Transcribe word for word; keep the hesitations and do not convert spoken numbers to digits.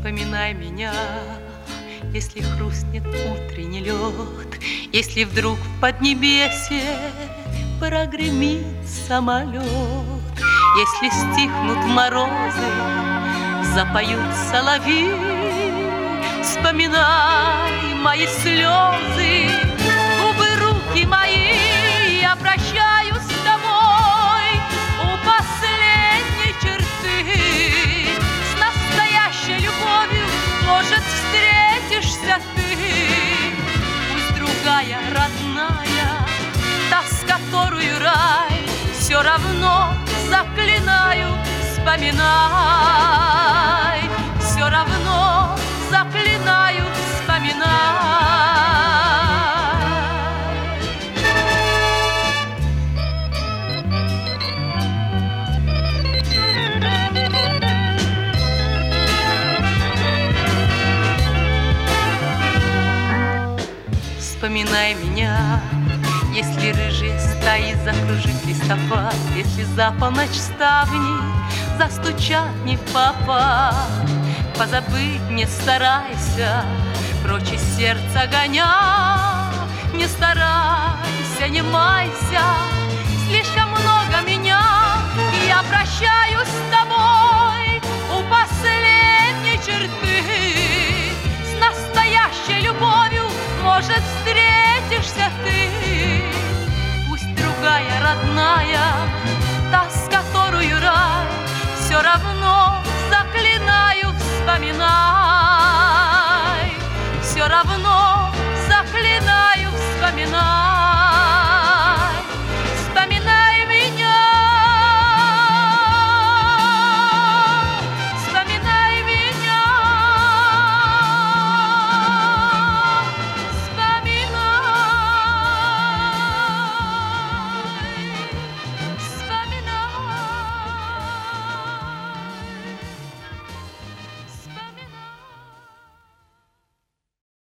Вспоминай меня, если хрустнет утренний лед, если вдруг в поднебесье прогремит самолет, если стихнут морозы, запоют соловьи. Вспоминай мои слезы, губы, руки мои, я прощаюсь с тобой у последней черты. С настоящей любовью, может, встретишься ты. Пусть другая, родная, та, с которую рай, все равно заклинаю, вспоминай. Все равно заклинаю, вспоминай. Вспоминай меня, если рыжие стаи закружит листопад, если за полночь ставни застучат не в попад. Позабыть не старайся, прочь из сердца гоня. Не старайся, не майся, слишком много меня. И я прощаюсь с тобой у последней черты. С настоящей любовью, может, встретишься ты. Пусть другая, родная, та, с которую рай, все равно заклинаю, вспоминай.